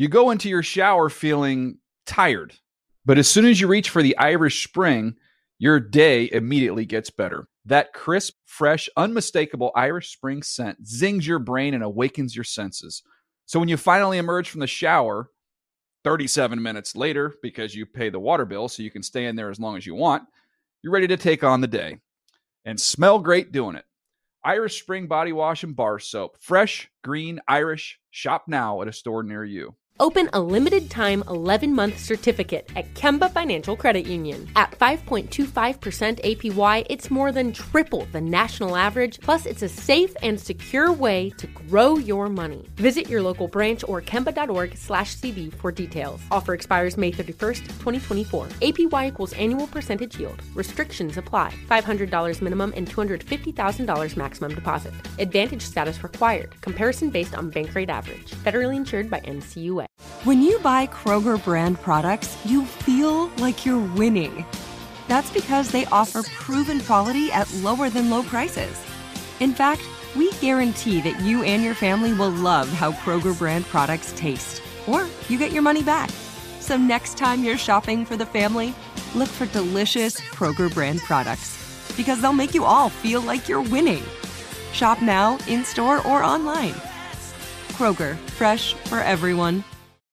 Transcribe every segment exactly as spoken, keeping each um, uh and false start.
You go into your shower feeling tired, but as soon as you reach for the Irish Spring, your day immediately gets better. That crisp, fresh, unmistakable Irish Spring scent zings your brain and awakens your senses. So when you finally emerge from the shower, thirty-seven minutes later, because you pay the water bill so you can stay in there as long as you want, you're ready to take on the day. And smell great doing it. Irish Spring Body Wash and Bar Soap. Fresh, green, Irish. Shop now at a store near you. Open a limited-time eleven-month certificate at Kemba Financial Credit Union. At five point two five percent A P Y, it's more than triple the national average, plus it's a safe and secure way to grow your money. Visit your local branch or kemba.org slash CD for details. Offer expires May thirty-first, twenty twenty-four. A P Y equals annual percentage yield. Restrictions apply. five hundred dollars minimum and two hundred fifty thousand dollars maximum deposit. Advantage status required. Comparison based on bank rate average. Federally insured by N C U A. When you buy Kroger brand products, you feel like you're winning. That's because they offer proven quality at lower than low prices. In fact, we guarantee that you and your family will love how Kroger brand products taste, or you get your money back. So next time you're shopping for the family, look for delicious Kroger brand products, because they'll make you all feel like you're winning. Shop now, in-store, or online. Kroger, fresh for everyone.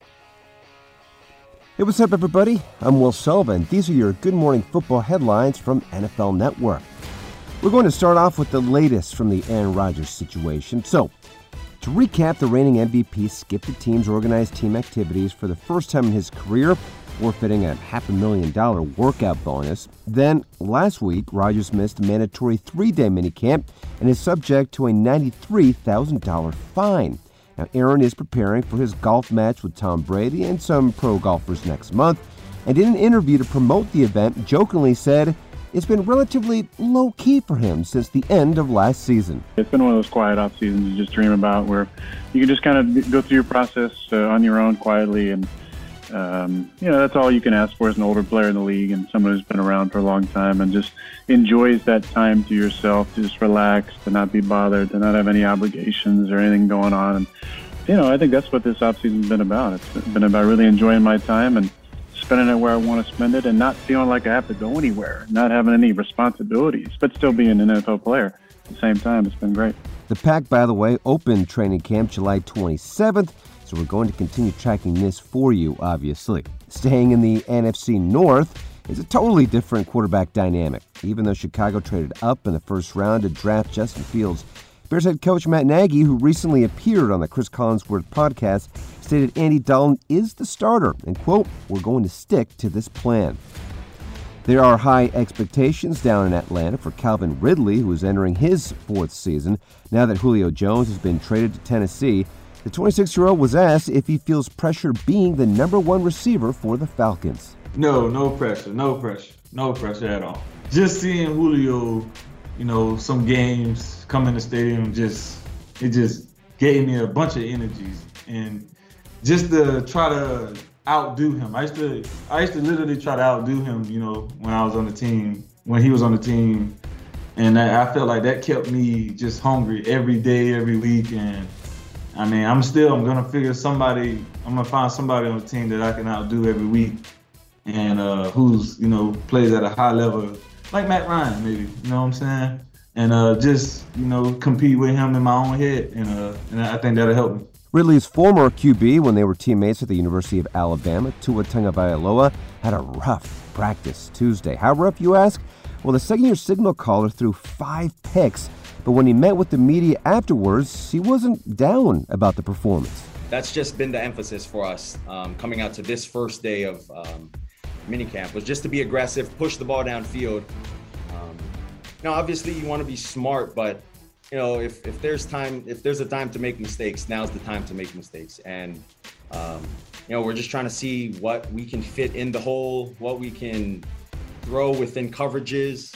Hey, what's up, everybody? I'm Will Sullivan. These are your Good Morning Football headlines from N F L Network. We're going to start off with the latest from the Aaron Rodgers situation. So, to recap, the reigning M V P skipped the team's organized team activities for the first time in his career, forfeiting a half a million dollar workout bonus. Then, last week, Rodgers missed a mandatory three-day minicamp and is subject to a ninety-three thousand dollars fine. Now, Aaron is preparing for his golf match with Tom Brady and some pro golfers next month, and in an interview to promote the event, jokingly said it's been relatively low-key for him since the end of last season. It's been one of those quiet off seasons you just dream about, where you can just kind of go through your process uh, on your own quietly, and um, you know, that's all you can ask for as an older player in the league and someone who's been around for a long time and just enjoys that time to yourself, to just relax, to not be bothered, to not have any obligations or anything going on. And you know, I think that's what this offseason's been about. It's been about really enjoying my time and spending it where I want to spend it and not feeling like I have to go anywhere, not having any responsibilities, but still being an N F L player at the same time. It's been great. The Pack, by the way, opened training camp July twenty-seventh, so we're going to continue tracking this for you, obviously. Staying in the N F C North is a totally different quarterback dynamic. Even though Chicago traded up in the first round to draft Justin Fields, Bears head coach Matt Nagy, who recently appeared on the Chris Collinsworth podcast, stated Andy Dalton is the starter, and, quote, we're going to stick to this plan. There are high expectations down in Atlanta for Calvin Ridley, who is entering his fourth season. Now that Julio Jones has been traded to Tennessee, the twenty-six-year-old was asked if he feels pressure being the number one receiver for the Falcons. No, no pressure, no pressure, no pressure at all. Just seeing Julio, you know, some games come in the stadium, just it just gave me a bunch of energies, and just to try to outdo him. I used to, I used to literally try to outdo him, you know, when I was on the team, when he was on the team, and I, I felt like that kept me just hungry every day, every week, and I mean, I'm still, I'm gonna figure somebody, I'm gonna find somebody on the team that I can outdo every week, and uh, who's, you know, plays at a high level, like Matt Ryan, maybe, you know what I'm saying? And uh, just, you know, compete with him in my own head, and, uh, and I think that'll help me. Ridley's former Q B, when they were teammates at the University of Alabama, Tua Tagovailoa, had a rough practice Tuesday. How rough, you ask? Well, the second-year signal caller threw five picks, but when he met with the media afterwards, he wasn't down about the performance. That's just been the emphasis for us um, coming out to this first day of um, minicamp, was just to be aggressive, push the ball downfield. Um, now, obviously, you want to be smart, but you know, if, if there's time, if there's a time to make mistakes, now's the time to make mistakes. And um, you know, we're just trying to see what we can fit in the hole, what we can throw within coverages,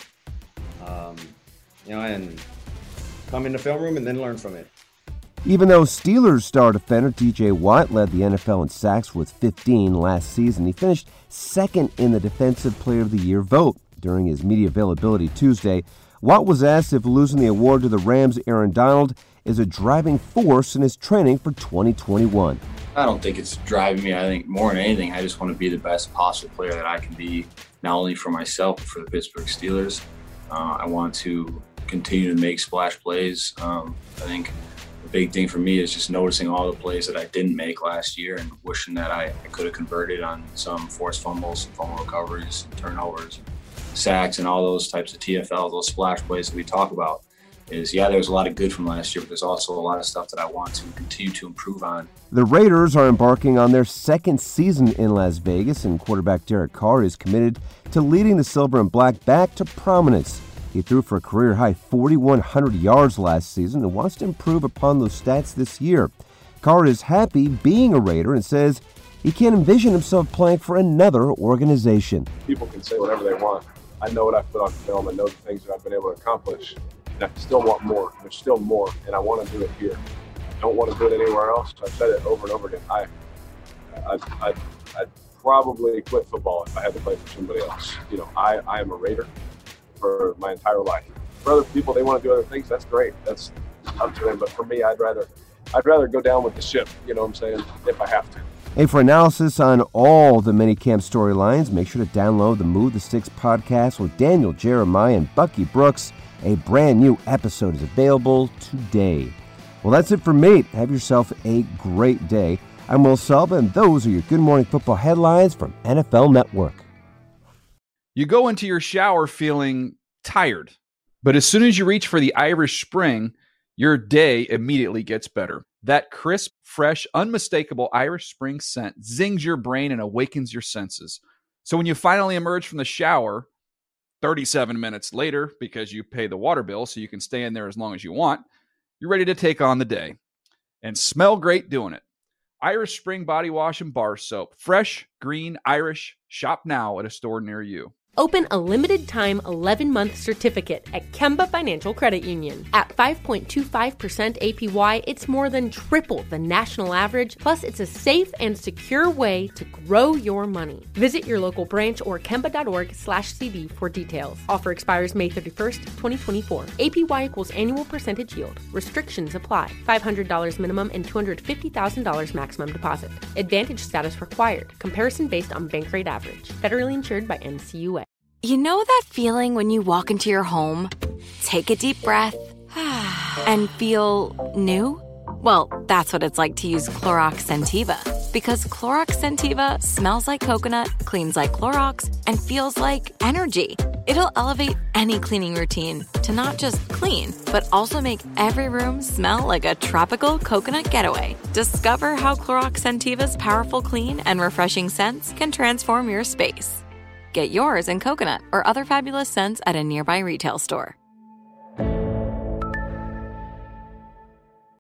um, you know, and come in the film room and then learn from it. Even though Steelers star defender T J Watt led the N F L in sacks with fifteen last season, he finished second in the Defensive Player of the Year vote. During his media availability Tuesday, Watt was asked if losing the award to the Rams' Aaron Donald is a driving force in his training for twenty twenty-one. I don't think it's driving me. I think more than anything, I just want to be the best possible player that I can be, not only for myself, but for the Pittsburgh Steelers. Uh, I want to continue to make splash plays. Um, I think the big thing for me is just noticing all the plays that I didn't make last year and wishing that I, I could have converted on some forced fumbles, fumble recoveries, and turnovers, sacks, and all those types of T F L, those splash plays that we talk about. Is, yeah, there's a lot of good from last year, but there's also a lot of stuff that I want to continue to improve on. The Raiders are embarking on their second season in Las Vegas, and quarterback Derek Carr is committed to leading the Silver and Black back to prominence. He threw for a career-high four thousand one hundred yards last season and wants to improve upon those stats this year. Carr is happy being a Raider and says he can't envision himself playing for another organization. People can say whatever they want. I know what I've put on film. I know the things that I've been able to accomplish. And I still want more. There's still more, and I want to do it here. I don't want to do it anywhere else. I've said it over and over again. I, I, I, I'd probably quit football if I had to play for somebody else. You know, I, I am a Raider for my entire life. For other people, they want to do other things. That's great. That's up to them. But for me, I'd rather, I'd rather go down with the ship. You know what I'm saying? If I have to. Hey, for analysis on all the minicamp storylines, make sure to download the Move the Sticks podcast with Daniel Jeremiah and Bucky Brooks. A brand new episode is available today. Well, that's it for me. Have yourself a great day. I'm Will Selva, and those are your Good Morning Football headlines from N F L Network. You go into your shower feeling tired, but as soon as you reach for the Irish Spring, your day immediately gets better. That crisp, fresh, unmistakable Irish Spring scent zings your brain and awakens your senses. So when you finally emerge from the shower, thirty-seven minutes later, because you pay the water bill so you can stay in there as long as you want, you're ready to take on the day and smell great doing it. Irish Spring Body Wash and Bar Soap. Fresh, green, Irish. Shop now at a store near you. Open a limited-time eleven-month certificate at Kemba Financial Credit Union. At five point two five percent A P Y, it's more than triple the national average, plus it's a safe and secure way to grow your money. Visit your local branch or kemba.org slash CD for details. Offer expires May thirty-first, twenty twenty-four. A P Y equals annual percentage yield. Restrictions apply. five hundred dollars minimum and two hundred fifty thousand dollars maximum deposit. Advantage status required. Comparison based on bank rate average. Federally insured by N C U A. You know that feeling when you walk into your home, take a deep breath, and feel new? Well, that's what it's like to use Clorox Scentiva. Because Clorox Scentiva smells like coconut, cleans like Clorox, and feels like energy. It'll elevate any cleaning routine to not just clean, but also make every room smell like a tropical coconut getaway. Discover how Clorox Scentiva's powerful clean and refreshing scents can transform your space. Get yours in coconut or other fabulous scents at a nearby retail store.